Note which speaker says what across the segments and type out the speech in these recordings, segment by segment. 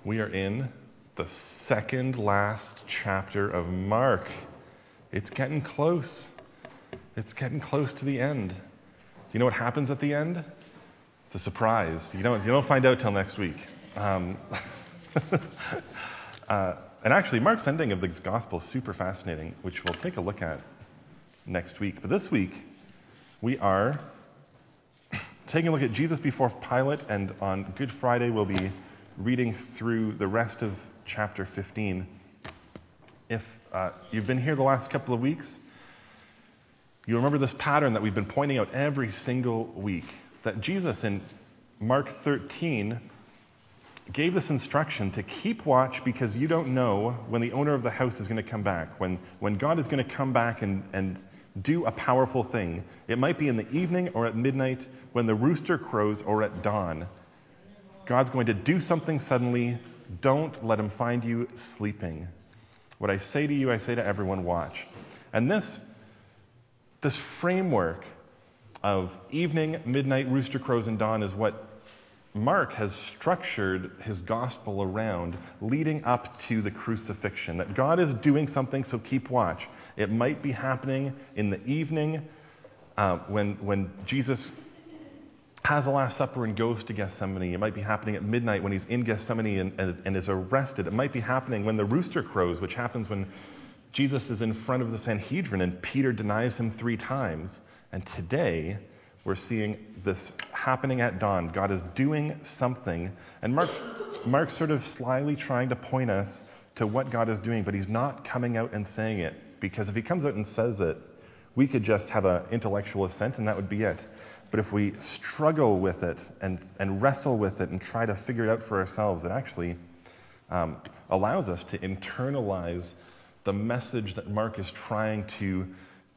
Speaker 1: We are in the second last chapter of Mark. It's getting close. It's getting close to the end. You know what happens at the end? It's a surprise. You don't find out till next week. And actually, Mark's ending of this gospel is super fascinating, which we'll take a look at next week. But this week, we are taking a look at Jesus before Pilate, and on Good Friday, we'll be reading through the rest of chapter 15. If you've been here the last couple of weeks, you remember this pattern that we've been pointing out every single week, that Jesus in Mark 13 gave this instruction to keep watch because you don't know when the owner of the house is going to come back, when God is going to come back and do a powerful thing. It might be in the evening or at midnight, when the rooster crows, or at dawn. God's going to do something suddenly. Don't let him find you sleeping. What I say to you, I say to everyone, watch. And this framework of evening, midnight, rooster crows, and dawn is what Mark has structured his gospel around, leading up to the crucifixion. That God is doing something, so keep watch. It might be happening in the evening when Jesus has a Last Supper and goes to Gethsemane. It might be happening at midnight when he's in Gethsemane and is arrested. It might be happening when the rooster crows, which happens when Jesus is in front of the Sanhedrin and Peter denies him 3 times. And today, we're seeing this happening at dawn. God is doing something. And Mark's sort of slyly trying to point us to what God is doing, but he's not coming out and saying it. Because if he comes out and says it, we could just have an intellectual assent and that would be it. But if we struggle with it and wrestle with it and try to figure it out for ourselves, it actually allows us to internalize the message that Mark is trying to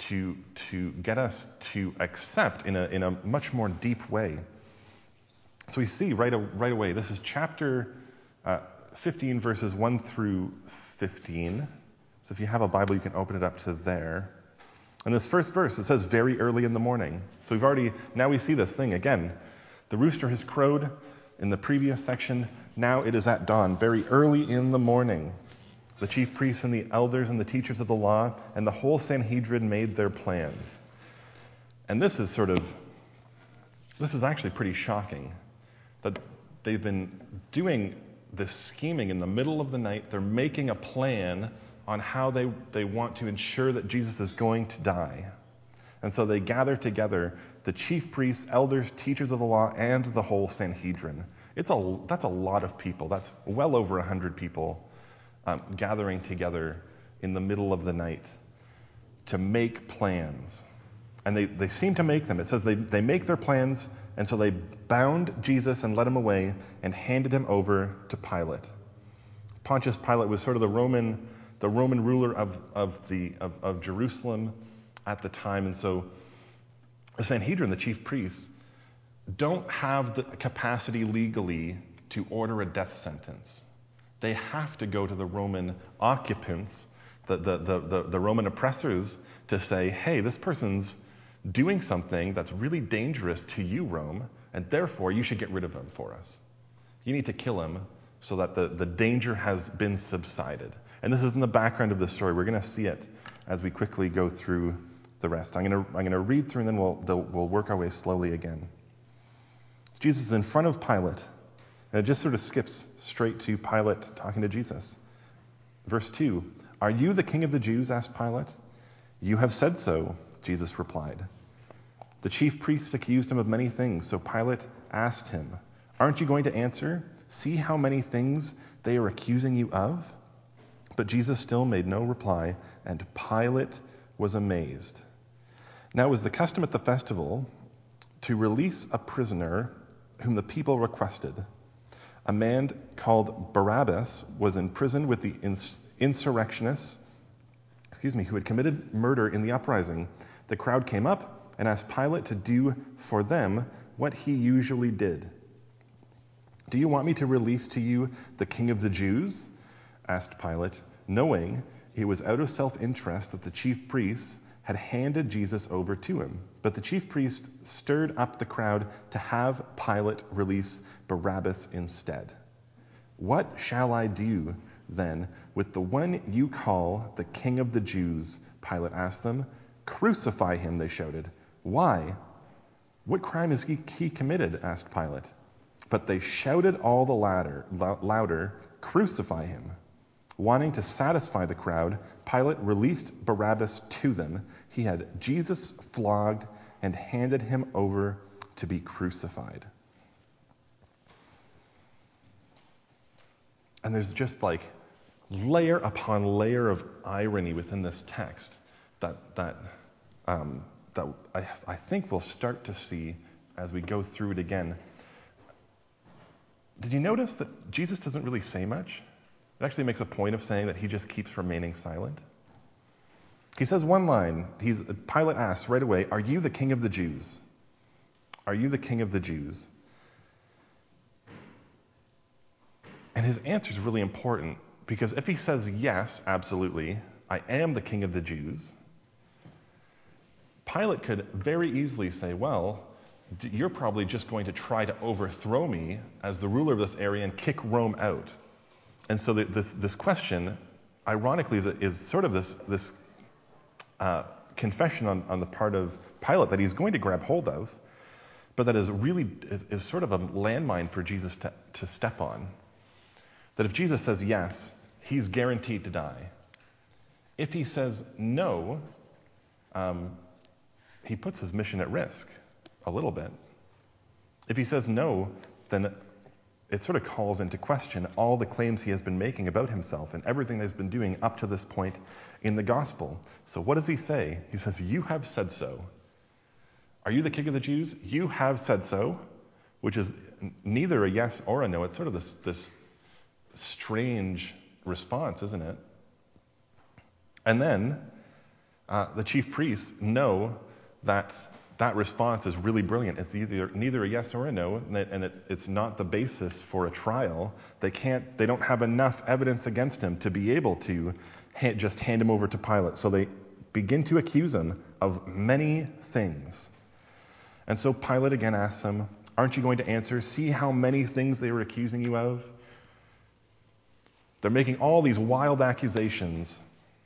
Speaker 1: get us to accept in a much more deep way. So we see right away, this is chapter 15, verses 1 through 15. So if you have a Bible, you can open it up to there. In this first verse, it says, very early in the morning. So now we see this thing again. The rooster has crowed in the previous section. Now it is at dawn, very early in the morning. The chief priests and the elders and the teachers of the law and the whole Sanhedrin made their plans. And this is actually pretty shocking, that they've been doing this scheming in the middle of the night. They're making a plan on how they want to ensure that Jesus is going to die. And so they gather together the chief priests, elders, teachers of the law, and the whole Sanhedrin. That's a lot of people. That's well over 100 people gathering together in the middle of the night to make plans. And they seem to make them. It says they make their plans, and so they bound Jesus and led him away and handed him over to Pilate. Pontius Pilate was sort of the Roman ruler of Jerusalem at the time. And so the Sanhedrin, the chief priests, don't have the capacity legally to order a death sentence. They have to go to the Roman occupants, the Roman oppressors, to say, hey, this person's doing something that's really dangerous to you, Rome, and therefore you should get rid of him for us. You need to kill him so that the danger has been subsided. And this is in the background of the story. We're going to see it as we quickly go through the rest. I'm going to read through, and then we'll work our way slowly again. So Jesus is in front of Pilate, and it just sort of skips straight to Pilate talking to Jesus. Verse 2, "Are you the king of the Jews?" asked Pilate. "You have said so," Jesus replied. The chief priests accused him of many things, so Pilate asked him, "Aren't you going to answer? See how many things they are accusing you of?" But Jesus still made no reply, and Pilate was amazed. Now it was the custom at the festival to release a prisoner whom the people requested. A man called Barabbas was in prison with the insurrectionists, who had committed murder in the uprising. The crowd came up and asked Pilate to do for them what he usually did. "Do you want me to release to you the king of the Jews?" asked Pilate, knowing it was out of self-interest that the chief priests had handed Jesus over to him. But the chief priests stirred up the crowd to have Pilate release Barabbas instead. "What shall I do, then, with the one you call the King of the Jews?" Pilate asked them. "Crucify him," they shouted. "Why? What crime has he committed?" asked Pilate. But they shouted all the louder, "Crucify him." Wanting to satisfy the crowd, Pilate released Barabbas to them. He had Jesus flogged and handed him over to be crucified. And there's just like layer upon layer of irony within this text that I think we'll start to see as we go through it again. Did you notice that Jesus doesn't really say much? It actually makes a point of saying that he just keeps remaining silent. He says one line. Pilate asks right away, "Are you the King of the Jews?" Are you the King of the Jews? And his answer is really important, because if he says, "Yes, absolutely, I am the King of the Jews," Pilate could very easily say, "Well, you're probably just going to try to overthrow me as the ruler of this area and kick Rome out." And so this question, ironically, is sort of this confession on the part of Pilate that he's going to grab hold of, but that is really is sort of a landmine for Jesus to step on. That if Jesus says yes, he's guaranteed to die. If he says no, he puts his mission at risk a little bit. If he says no, then it sort of calls into question all the claims he has been making about himself and everything that he's been doing up to this point in the gospel. So what does he say? He says, "You have said so." Are you the King of the Jews? You have said so, which is neither a yes or a no. It's sort of this strange response, isn't it? And then the chief priests know that response is really brilliant. It's neither a yes or a no, and it's not the basis for a trial. They don't have enough evidence against him to be able to just hand him over to Pilate. So they begin to accuse him of many things. And so Pilate again asks him, "Aren't you going to answer? See how many things they were accusing you of?" They're making all these wild accusations.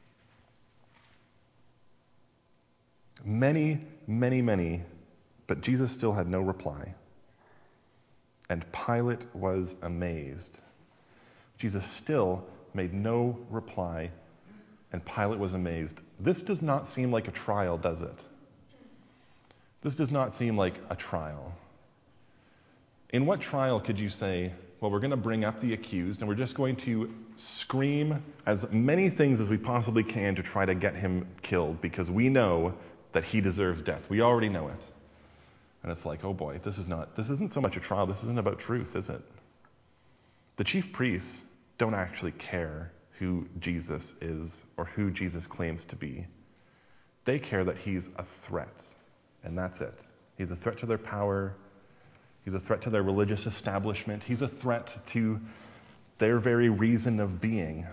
Speaker 1: Many, many, many, but Jesus still had no reply. And Pilate was amazed. Jesus still made no reply, and Pilate was amazed. This does not seem like a trial, does it? This does not seem like a trial. In what trial could you say, well, we're going to bring up the accused, and we're just going to scream as many things as we possibly can to try to get him killed, because we know that he deserves death. We already know it. And it's like, oh boy, this isn't so much a trial. This isn't about truth, is it? The chief priests don't actually care who Jesus is or who Jesus claims to be. They care that he's a threat, and that's it. He's a threat to their power. He's a threat to their religious establishment. He's a threat to their very reason of being.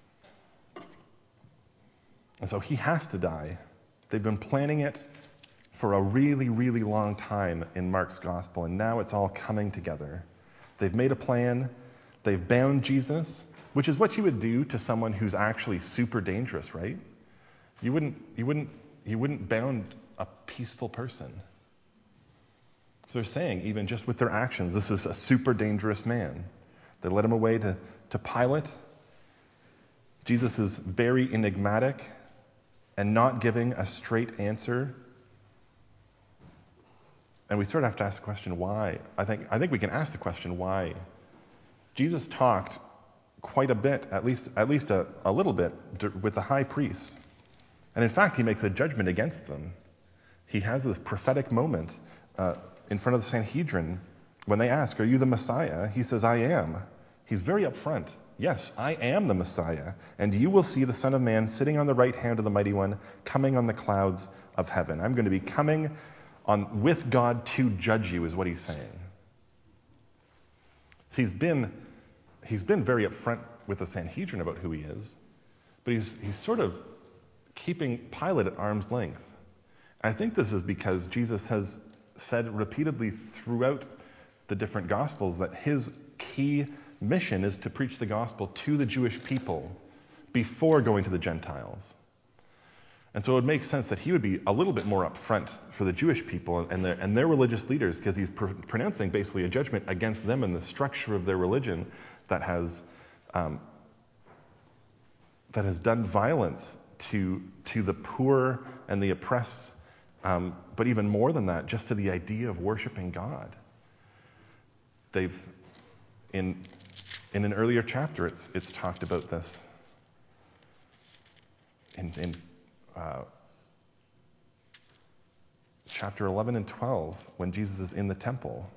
Speaker 1: And so he has to die. They've been planning it for a really, really long time in Mark's gospel, and now it's all coming together. They've made a plan. They've bound Jesus, which is what you would do to someone who's actually super dangerous, right? You wouldn't bound a peaceful person. So they're saying, even just with their actions, this is a super dangerous man. They led him away to Pilate. Jesus is very enigmatic and not giving a straight answer. And we sort of have to ask the question, why? I think we can ask the question, why? Jesus talked quite a bit, at least a little bit, with the high priests. And in fact, he makes a judgment against them. He has this prophetic moment in front of the Sanhedrin. When they ask, "Are you the Messiah?" He says, "I am." He's very upfront. "Yes, I am the Messiah, and you will see the Son of Man sitting on the right hand of the Mighty One, coming on the clouds of heaven." I'm going to be coming with God to judge you, is what he's saying. So he's been very upfront with the Sanhedrin about who he is, but he's sort of keeping Pilate at arm's length. I think this is because Jesus has said repeatedly throughout the different Gospels that his key mission is to preach the gospel to the Jewish people before going to the Gentiles. And so it would make sense that he would be a little bit more upfront for the Jewish people and their religious leaders, because he's pronouncing basically a judgment against them and the structure of their religion that has done violence to the poor and the oppressed, but even more than that, just to the idea of worshiping God. They've in an earlier chapter, it's talked about this. In chapter 11 and 12, when Jesus is in the temple,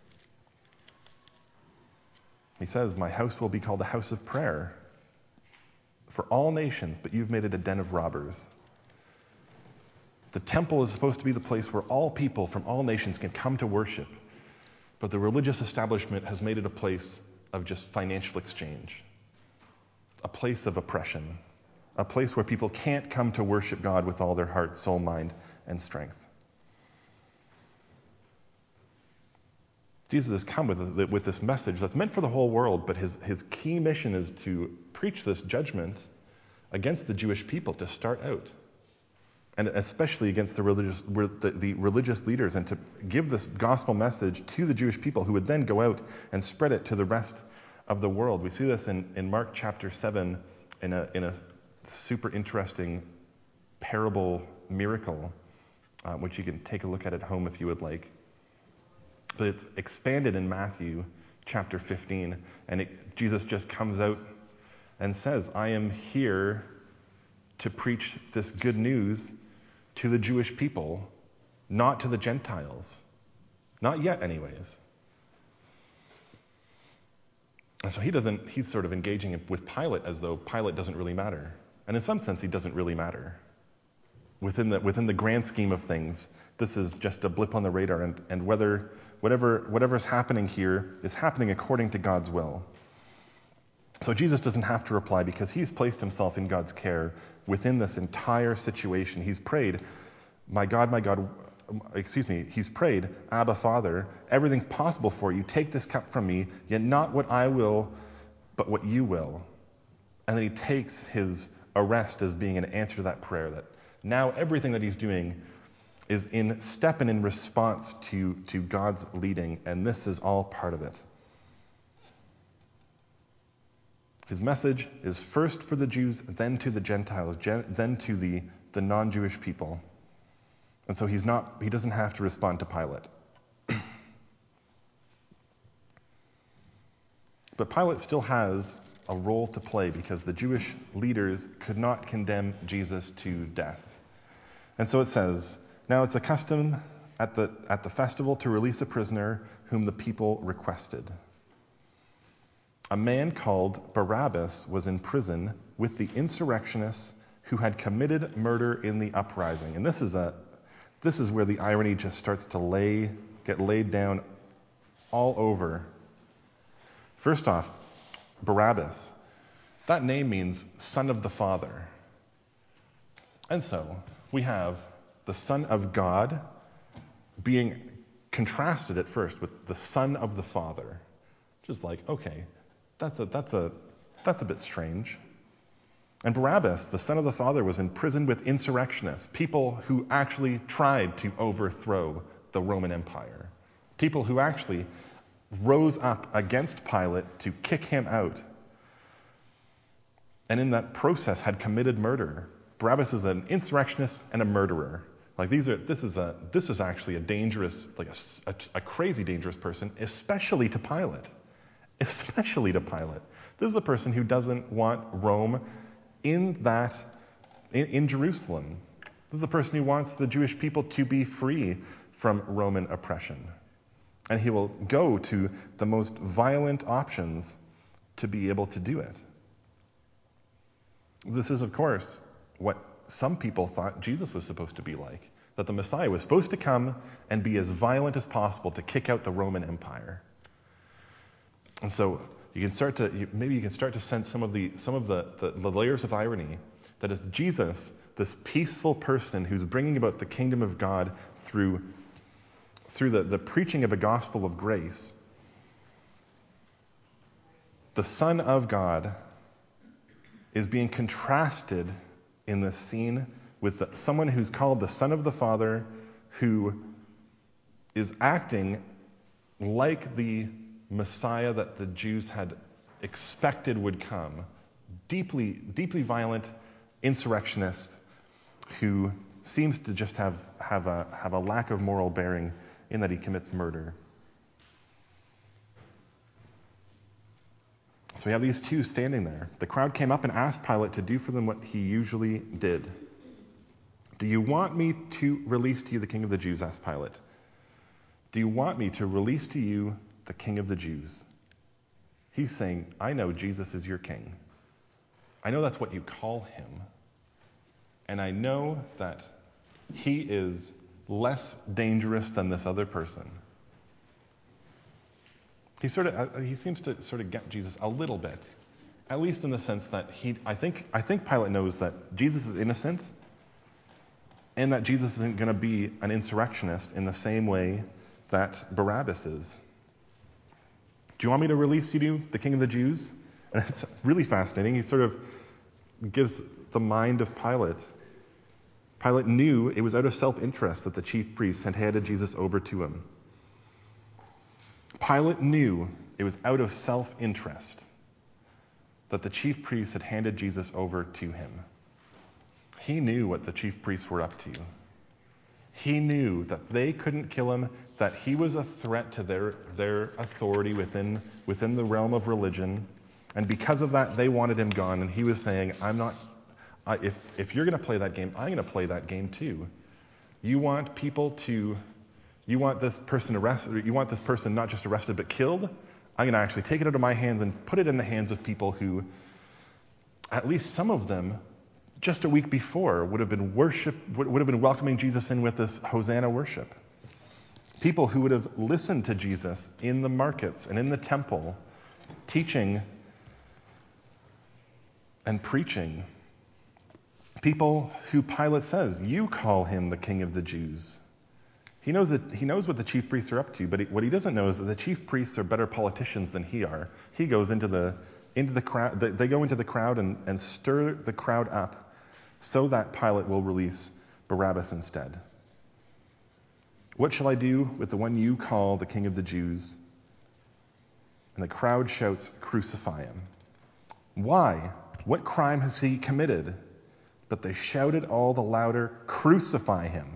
Speaker 1: he says, "My house will be called a house of prayer for all nations, but you've made it a den of robbers." The temple is supposed to be the place where all people from all nations can come to worship, but the religious establishment has made it a place of just financial exchange, a place of oppression, a place where people can't come to worship God with all their heart, soul, mind, and strength. Jesus has come with this message that's meant for the whole world, but his key mission is to preach this judgment against the Jewish people to start out, and especially against the religious leaders, and to give this gospel message to the Jewish people who would then go out and spread it to the rest of the world. We see this in Mark chapter 7 in a super interesting parable miracle, which you can take a look at home if you would like. But it's expanded in Matthew chapter 15, and Jesus just comes out and says, "I am here to preach this good news to the Jewish people, not to the Gentiles." Not yet, anyways. And so he's sort of engaging with Pilate as though Pilate doesn't really matter. And in some sense, he doesn't really matter. Within the grand scheme of things, this is just a blip on the radar, and whatever's happening here is happening according to God's will. So Jesus doesn't have to reply, because he's placed himself in God's care within this entire situation. He's prayed, my God, he's prayed, "Abba, Father, everything's possible for you. Take this cup from me, yet not what I will, but what you will." And then he takes his arrest as being an answer to that prayer, that now everything that he's doing is in step and in response to God's leading, and this is all part of it. His message is first for the Jews, then to the Gentiles, then to the non-Jewish people. And so he doesn't have to respond to Pilate. But Pilate still has a role to play, because the Jewish leaders could not condemn Jesus to death. And so it says, "Now it's a custom at the festival to release a prisoner whom the people requested. A man called Barabbas was in prison with the insurrectionists who had committed murder in the uprising." And this is where the irony just starts to get laid down all over. First off, Barabbas, that name means son of the Father. And so we have the Son of God being contrasted at first with the Son of the Father. Just like, okay, that's a bit strange. And Barabbas, the Son of the Father, was in prison with insurrectionists, people who actually tried to overthrow the Roman Empire, people who actually rose up against Pilate to kick him out, and in that process had committed murder. Barabbas is an insurrectionist and a murderer. Like this is actually a dangerous, like a crazy dangerous person, especially to Pilate. Especially to Pilate. This is a person who doesn't want Rome in Jerusalem. This is a person who wants the Jewish people to be free from Roman oppression. And he will go to the most violent options to be able to do it. This is, of course, what some people thought Jesus was supposed to be like. That the Messiah was supposed to come and be as violent as possible to kick out the Roman Empire. And so you can start to sense some of the layers of irony, that is Jesus, this peaceful person who's bringing about the kingdom of God through the preaching of a gospel of grace, the Son of God is being contrasted in this scene with someone who's called the Son of the Father, who is acting like the Messiah that the Jews had expected would come. Deeply, deeply violent insurrectionist who seems to just have a lack of moral bearing in that he commits murder. So we have these two standing there. The crowd came up and asked Pilate to do for them what he usually did. Do you want me to release to you the King of the Jews? Asked Pilate. Do you want me to release to you the King of the Jews? He's saying, I know Jesus is your king. I know that's what you call him. And I know that he is less dangerous than this other person. He seems to sort of get Jesus a little bit, at least in the sense that I think Pilate knows that Jesus is innocent and that Jesus isn't going to be an insurrectionist in the same way that Barabbas is. Do you want me to release you to the King of the Jews? And it's really fascinating. He sort of gives the mind of Pilate. Pilate knew it was out of self-interest that the chief priests had handed Jesus over to him. Pilate knew it was out of self-interest that the chief priests had handed Jesus over to him. He knew what the chief priests were up to. He knew that they couldn't kill him, that he was a threat to their authority within the realm of religion, and because of that, they wanted him gone. And he was saying, if you're going to play that game, I'm going to play that game too. You want this person arrested, you want this person not just arrested but killed? I'm going to actually take it out of my hands and put it in the hands of people who, at least some of them, just a week before would have been welcoming Jesus in with this Hosanna worship. People who would have listened to Jesus in the markets and in the temple, teaching and preaching. People who Pilate says, you call him the King of the Jews. He knows what the chief priests are up to, but what he doesn't know is that the chief priests are better politicians than he are. He goes into the crowd. They go into the crowd and stir the crowd up so that Pilate will release Barabbas instead. What shall I do with the one you call the King of the Jews? And the crowd shouts, crucify him. Why? What crime has he committed? But they shouted all the louder, crucify him.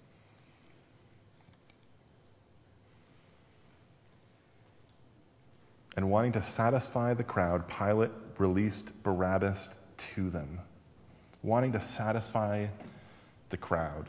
Speaker 1: And wanting to satisfy the crowd, Pilate released Barabbas to them. Wanting to satisfy the crowd.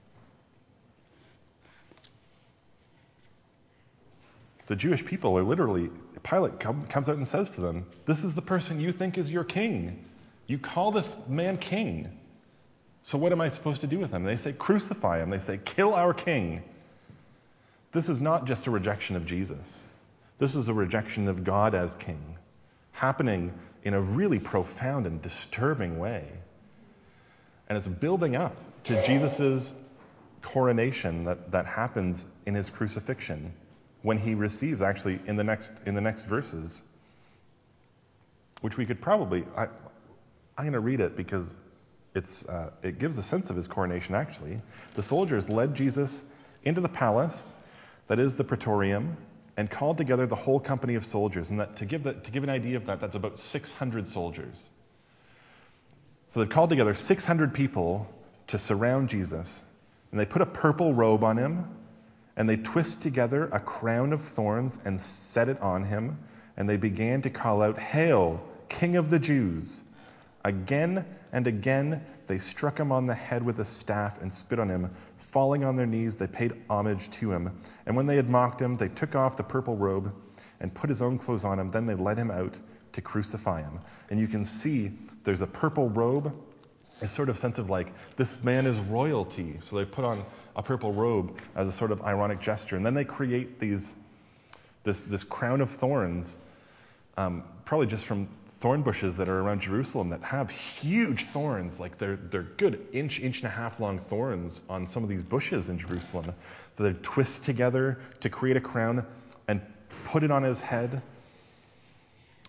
Speaker 1: The Jewish people are literally, Pilate comes out and says to them, this is the person you think is your king. You call this man king. So what am I supposed to do with him? They say, crucify him. They say, kill our king. This is not just a rejection of Jesus. This is a rejection of God as king, happening in a really profound and disturbing way. And it's building up to Jesus' coronation that happens in his crucifixion, when he receives, actually, in the next verses, which we could probably, I'm going to read it because it gives a sense of his coronation, actually. The soldiers led Jesus into the palace, that is the Praetorium, and called together the whole company of soldiers. And that, to give an idea of that, that's about 600 soldiers. So they've called together 600 people to surround Jesus, and they put a purple robe on him, and they twist together a crown of thorns and set it on him, and they began to call out, "Hail, King of the Jews!" Again and again they struck him on the head with a staff and spit on him. Falling on their knees, they paid homage to him. And when they had mocked him, they took off the purple robe and put his own clothes on him. Then they led him out to crucify him. And you can see there's a purple robe, a sort of sense of like, this man is royalty. So they put on a purple robe as a sort of ironic gesture. And then they create this crown of thorns, probably just from thorn bushes that are around Jerusalem that have huge thorns, like they're good inch and a half long thorns on some of these bushes in Jerusalem that they twist together to create a crown and put it on his head.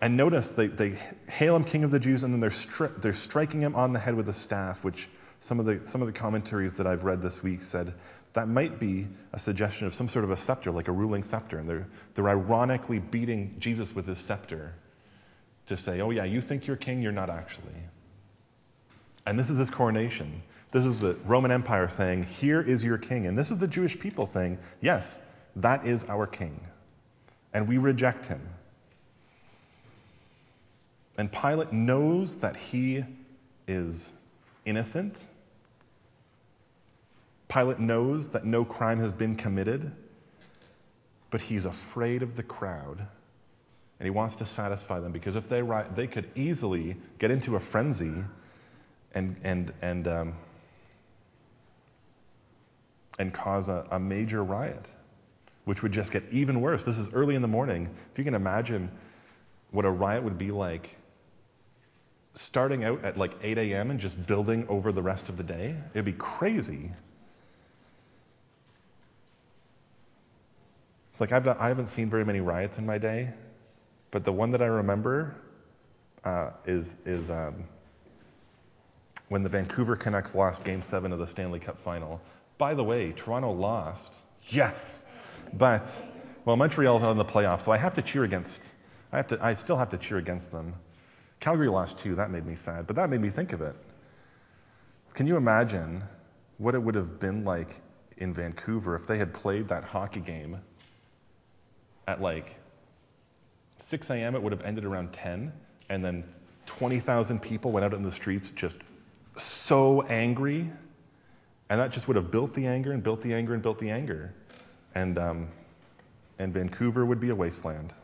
Speaker 1: And notice they hail him King of the Jews, and then they're striking him on the head with a staff, which some of the commentaries that I've read this week said that might be a suggestion of some sort of a scepter, like a ruling scepter. And they're ironically beating Jesus with his scepter to say, oh yeah, you think you're king, you're not actually. And this is his coronation. This is the Roman Empire saying, here is your king. And this is the Jewish people saying, yes, that is our king. And we reject him. And Pilate knows that he is innocent. Pilate knows that no crime has been committed, but he's afraid of the crowd, and he wants to satisfy them, because if they could easily get into a frenzy and cause a major riot, which would just get even worse. This is early in the morning. If you can imagine what a riot would be like, starting out at like 8 a.m. and just building over the rest of the day, it'd be crazy. It's like I haven't seen very many riots in my day, but the one that I remember is when the Vancouver Canucks lost Game 7 of the Stanley Cup Final. By the way, Toronto lost. Yes, but Montreal's not in the playoffs, so I have to cheer against. I still have to cheer against them. Calgary lost too. That made me sad, but that made me think of it. Can you imagine what it would have been like in Vancouver if they had played that hockey game at like 6 a.m., it would have ended around 10, and then 20,000 people went out in the streets just so angry, and that just would have built the anger and built the anger and built the anger. And Vancouver would be a wasteland.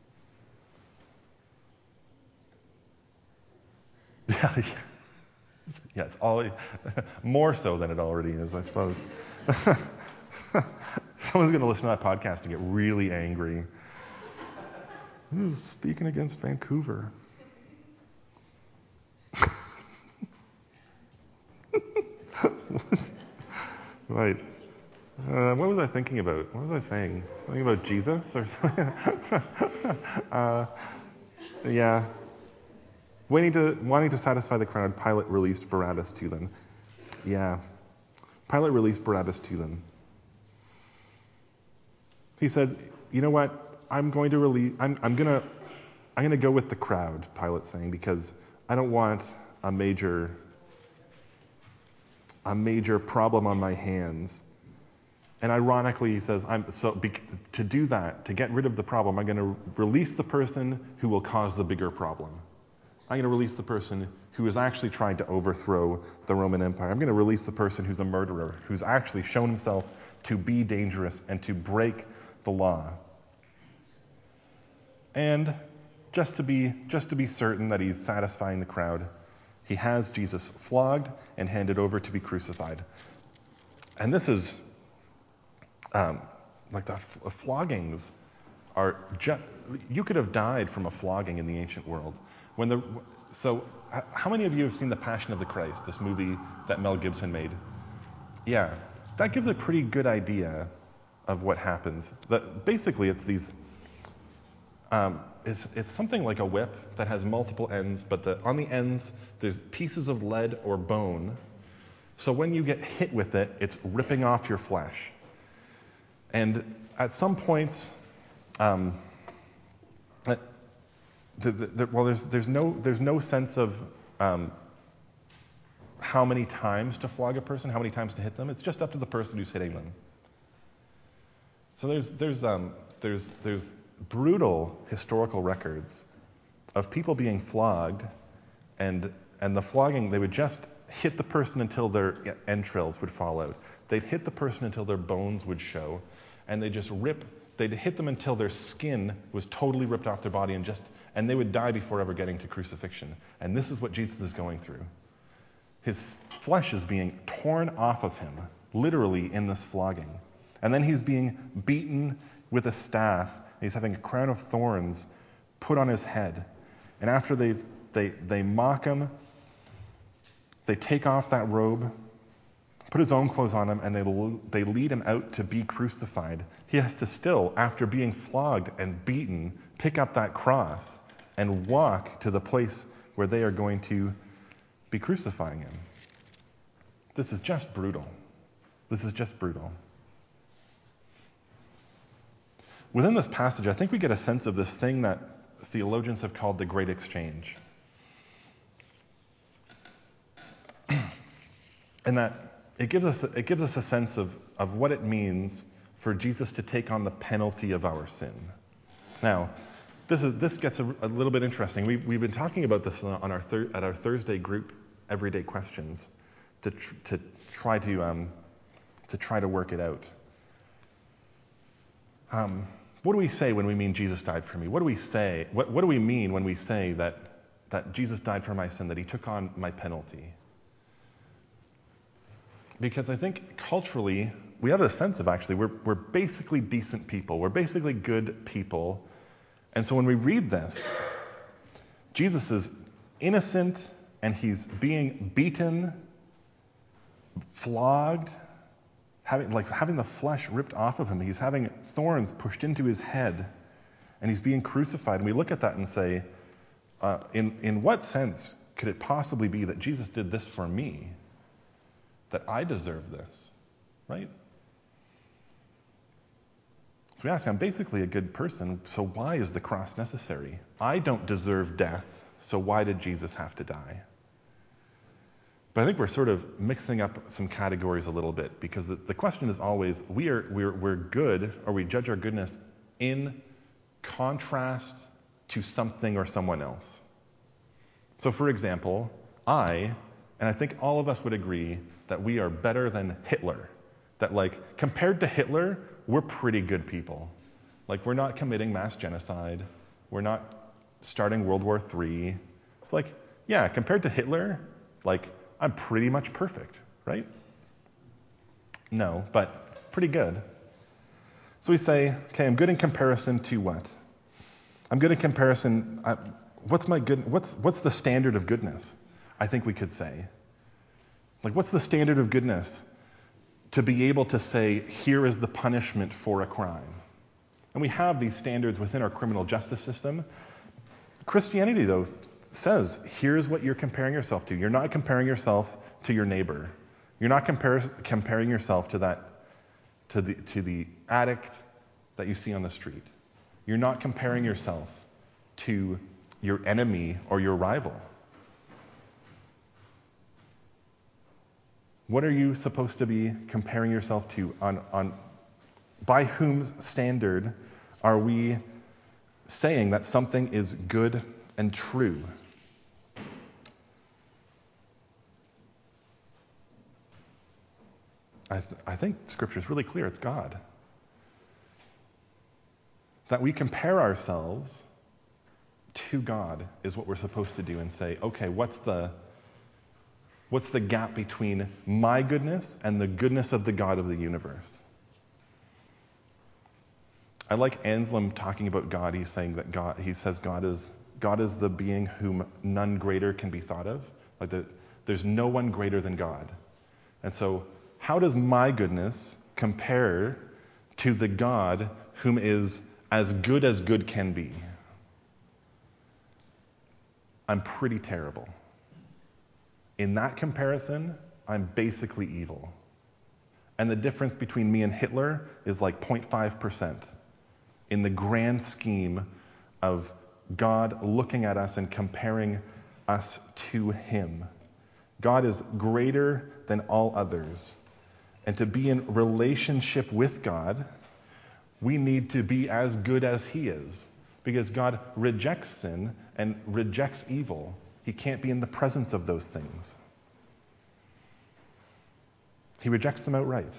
Speaker 1: Yeah, it's all more so than it already is, I suppose. Someone's going to listen to that podcast and get really angry. Who's speaking against Vancouver? Right. What was I thinking about? What was I saying? Something about Jesus or something? Yeah. Wanting to satisfy the crowd, Pilate released Barabbas to them. Yeah. Pilate released Barabbas to them. He said, you know what? I'm going to go with the crowd, Pilate's saying, because I don't want a major problem on my hands. And ironically, he says, to do that, to get rid of the problem, I'm going to release the person who will cause the bigger problem. I'm going to release the person who is actually trying to overthrow the Roman Empire. I'm going to release the person who's a murderer, who's actually shown himself to be dangerous and to break the law. And just to be certain that he's satisfying the crowd, he has Jesus flogged and handed over to be crucified. And this is like the floggings are you could have died from a flogging in the ancient world. So how many of you have seen The Passion of the Christ, this movie that Mel Gibson made? Yeah, that gives a pretty good idea of what happens. Basically, it's these. It's something like a whip that has multiple ends, but on the ends there's pieces of lead or bone. So when you get hit with it, it's ripping off your flesh. And at some points, there's no sense of how many times to flog a person, how many times to hit them. It's just up to the person who's hitting them. So there's brutal historical records of people being flogged, and the flogging, they would just hit the person until their entrails would fall out. They'd hit the person until their bones would show, and they'd hit them until their skin was totally ripped off their body, and they would die before ever getting to crucifixion. And this is what Jesus is going through. His flesh is being torn off of him, literally in this flogging. And then he's being beaten with a staff. He's having a crown of thorns put on his head. And after they mock him, they take off that robe, put his own clothes on him, and they lead him out to be crucified. He has to still, after being flogged and beaten, pick up that cross and walk to the place where they are going to be crucifying him. This is just brutal. This is just brutal. Within this passage, I think we get a sense of this thing that theologians have called the Great Exchange. And that it gives us a sense of what it means for Jesus to take on the penalty of our sin. Now, this gets a little bit interesting. We've been talking about this on at our Thursday group everyday questions to try to work it out. What do we say when we mean Jesus died for me? What do we say? What do we mean when we say that Jesus died for my sin, that he took on my penalty? Because I think culturally, we have a sense of actually we're basically decent people. We're basically good people. And so when we read this, Jesus is innocent and he's being beaten, flogged, having the flesh ripped off of him. He's having thorns pushed into his head, and he's being crucified. And we look at that and say, in what sense could it possibly be that Jesus did this for me? That I deserve this, right? So we ask, I'm basically a good person, so why is the cross necessary? I don't deserve death, so why did Jesus have to die? But I think we're sort of mixing up some categories a little bit, because the question is always, we're good, or we judge our goodness in contrast to something or someone else. So for example, and I think all of us would agree that we are better than Hitler. That compared to Hitler, we're pretty good people. We're not committing mass genocide. We're not starting World War III. It's compared to Hitler, I'm pretty much perfect, right? No, but pretty good. So we say, okay, I'm good in comparison to what? I'm good in comparison, what's the standard of goodness? I think we could say. What's the standard of goodness to be able to say, here is the punishment for a crime? And we have these standards within our criminal justice system. Christianity, though, says, here's what you're comparing yourself to. You're not comparing yourself to your neighbor. You're not comparing yourself to the addict that you see on the street. You're not comparing yourself to your enemy or your rival. What are you supposed to be comparing yourself to? By whose standard are we saying that something is good and true? I think Scripture is really clear. It's God. That we compare ourselves to God is what we're supposed to do, and say, okay, what's the gap between my goodness and the goodness of the God of the universe? I like Anselm talking about God. He's saying that God is the being whom none greater can be thought of. There's no one greater than God. And so, how does my goodness compare to the God whom is as good can be? I'm pretty terrible. In that comparison, I'm basically evil. And the difference between me and Hitler is 0.5% in the grand scheme of God looking at us and comparing us to him. God is greater than all others. And to be in relationship with God, we need to be as good as he is. Because God rejects sin and rejects evil. He can't be in the presence of those things. He rejects them outright.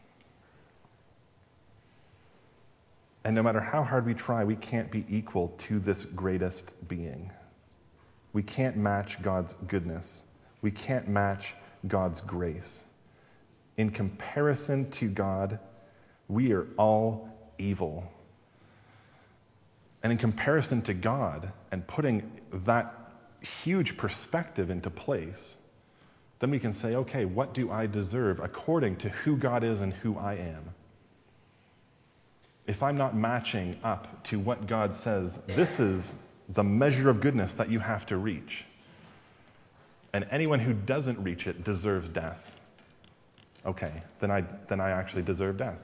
Speaker 1: And no matter how hard we try, we can't be equal to this greatest being. We can't match God's goodness. We can't match God's grace. In comparison to God, we are all evil. And in comparison to God, and putting that huge perspective into place, then we can say, okay, what do I deserve according to who God is and who I am? If I'm not matching up to what God says, this is the measure of goodness that you have to reach. And anyone who doesn't reach it deserves death. Okay, then I actually deserve death.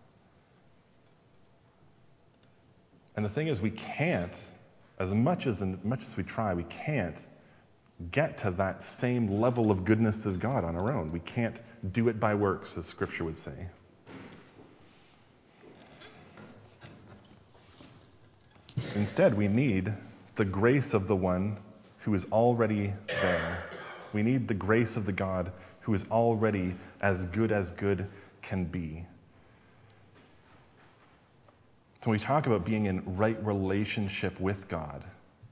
Speaker 1: And the thing is, we can't, as much as we try, we can't get to that same level of goodness of God on our own. We can't do it by works, as Scripture would say. Instead, we need the grace of the one who is already there. We need the grace of the God who is already as good can be. So when we talk about being in right relationship with God,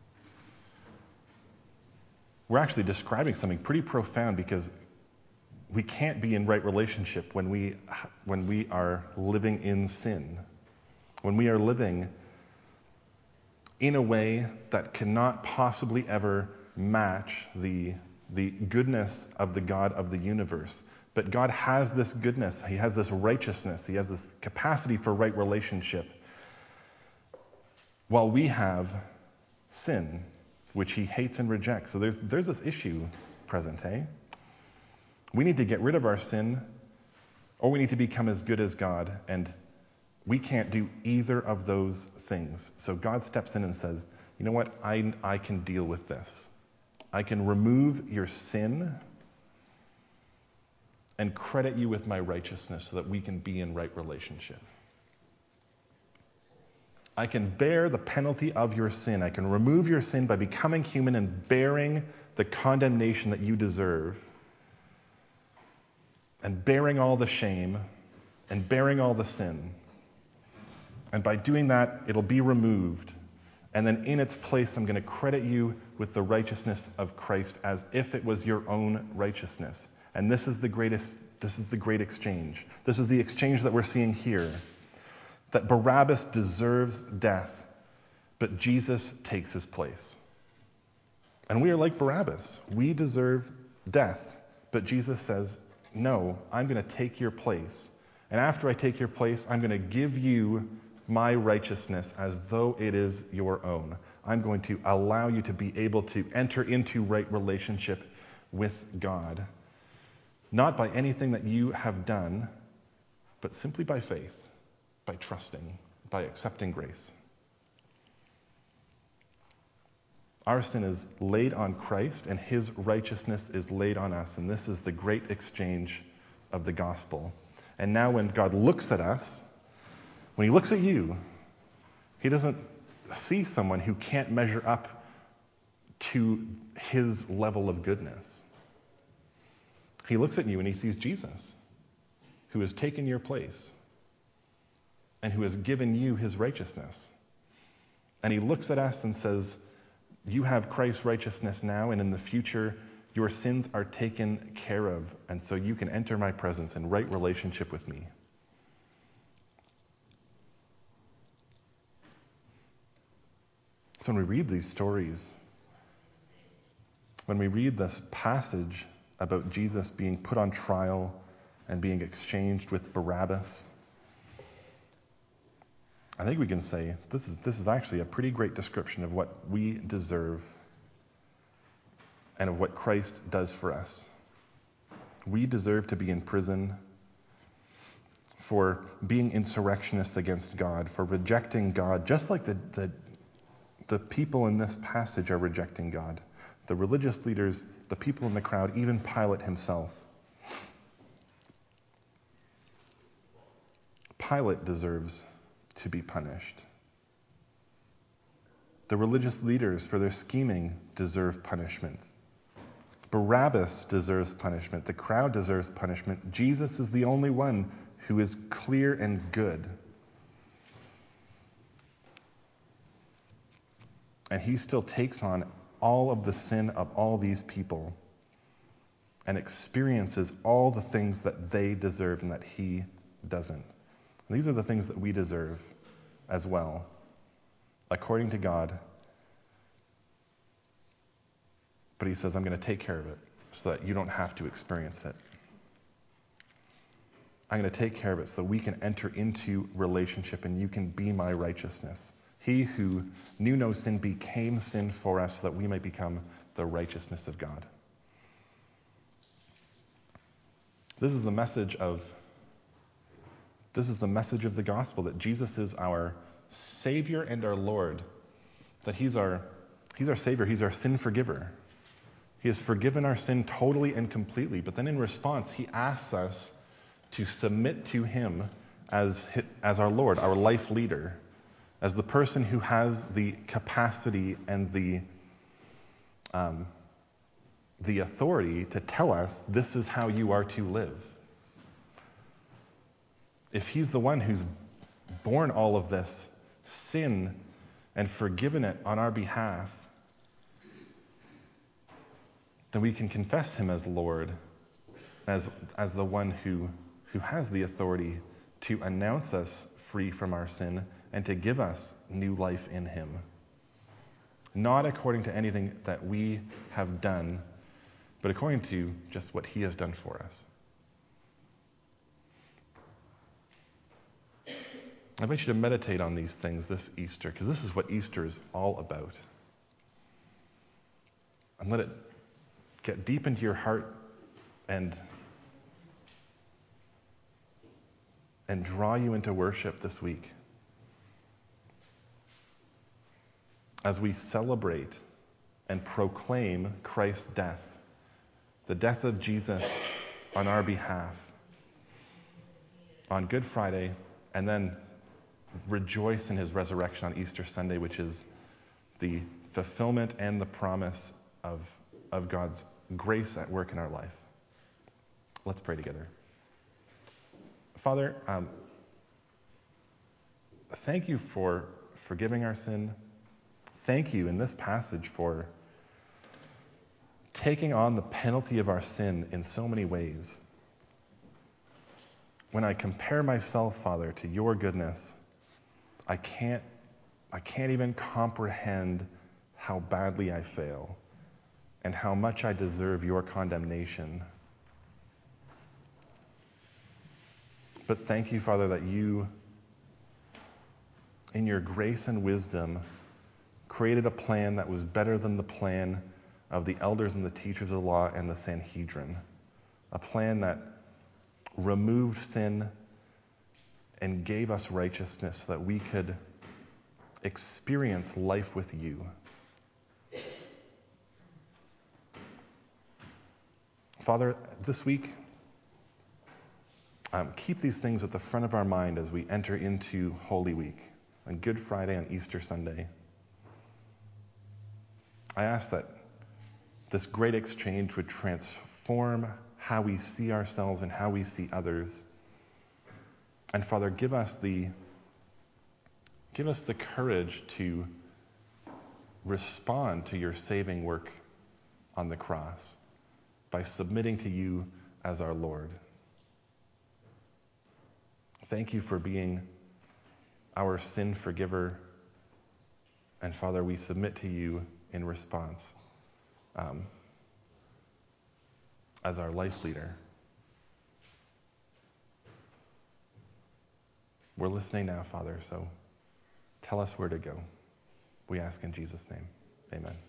Speaker 1: we're actually describing something pretty profound, because we can't be in right relationship when we are living in sin. When we are living in a way that cannot possibly ever match the goodness of the God of the universe. But God has this goodness. He has this righteousness. He has this capacity for right relationship, while we have sin, which he hates and rejects. So there's this issue present, hey? We need to get rid of our sin, or we need to become as good as God, and we can't do either of those things. So God steps in and says, you know what, I can deal with this. I can remove your sin and credit you with my righteousness so that we can be in right relationship. I can bear the penalty of your sin. I can remove your sin by becoming human and bearing the condemnation that you deserve, and bearing all the shame, and bearing all the sin. And by doing that, it'll be removed. And then in its place, I'm going to credit you with the righteousness of Christ as if it was your own righteousness. And this is the great exchange. This is the exchange that we're seeing here. That Barabbas deserves death, but Jesus takes his place. And we are like Barabbas. We deserve death, but Jesus says, no, I'm going to take your place. And after I take your place, I'm going to give you my righteousness as though it is your own. I'm going to allow you to be able to enter into right relationship with God. Not by anything that you have done, but simply by faith. By trusting, by accepting grace. Our sin is laid on Christ, and his righteousness is laid on us. And this is the great exchange of the gospel. And now when God looks at us, when he looks at you, he doesn't see someone who can't measure up to his level of goodness. He looks at you and he sees Jesus, who has taken your place, and who has given you his righteousness. And he looks at us and says, you have Christ's righteousness now, and in the future, your sins are taken care of, and so you can enter my presence in right relationship with me. So when we read these stories, when we read this passage about Jesus being put on trial and being exchanged with Barabbas, I think we can say this is actually a pretty great description of what we deserve and of what Christ does for us. We deserve to be in prison for being insurrectionists against God, for rejecting God, just like the people in this passage are rejecting God. The religious leaders, the people in the crowd, even Pilate himself. Pilate deserves to be punished. The religious leaders, for their scheming, deserve punishment. Barabbas deserves punishment. The crowd deserves punishment. Jesus is the only one who is clear and good. And he still takes on all of the sin of all these people and experiences all the things that they deserve and that he doesn't. And these are the things that we deserve as well, according to God. But he says, I'm going to take care of it so that you don't have to experience it. I'm going to take care of it so that we can enter into relationship and you can be my righteousness. He who knew no sin became sin for us so that we might become the righteousness of God. This is the message of the gospel, that Jesus is our Savior and our Lord, that He's our Savior, He's our sin forgiver. He has forgiven our sin totally and completely, but then in response, He asks us to submit to Him as our Lord, our life leader, as the person who has the capacity and the authority to tell us this is how you are to live. If He's the one who's borne all of this sin and forgiven it on our behalf, then we can confess Him as Lord, as the one who has the authority to announce us free from our sin and to give us new life in Him. Not according to anything that we have done, but according to just what He has done for us. I invite you to meditate on these things this Easter, because this is what Easter is all about. And let it get deep into your heart and draw you into worship this week as we celebrate and proclaim Christ's death, the death of Jesus on our behalf on Good Friday, and then rejoice in His resurrection on Easter Sunday, which is the fulfillment and the promise of God's grace at work in our life. Let's pray together. Father, thank You for forgiving our sin. Thank You in this passage for taking on the penalty of our sin in so many ways. When I compare myself, Father, to Your goodness, I can't even comprehend how badly I fail and how much I deserve Your condemnation. But thank You, Father, that You, in Your grace and wisdom, created a plan that was better than the plan of the elders and the teachers of the law and the Sanhedrin. A plan that removed sin and gave us righteousness so that we could experience life with You. Father, this week, keep these things at the front of our mind as we enter into Holy Week, on Good Friday and Easter Sunday. I ask that this great exchange would transform how we see ourselves and how we see others. And Father, give us the courage to respond to Your saving work on the cross by submitting to You as our Lord. Thank You for being our sin forgiver. And Father, we submit to You in response as our life leader. We're listening now, Father, so tell us where to go. We ask in Jesus' name. Amen.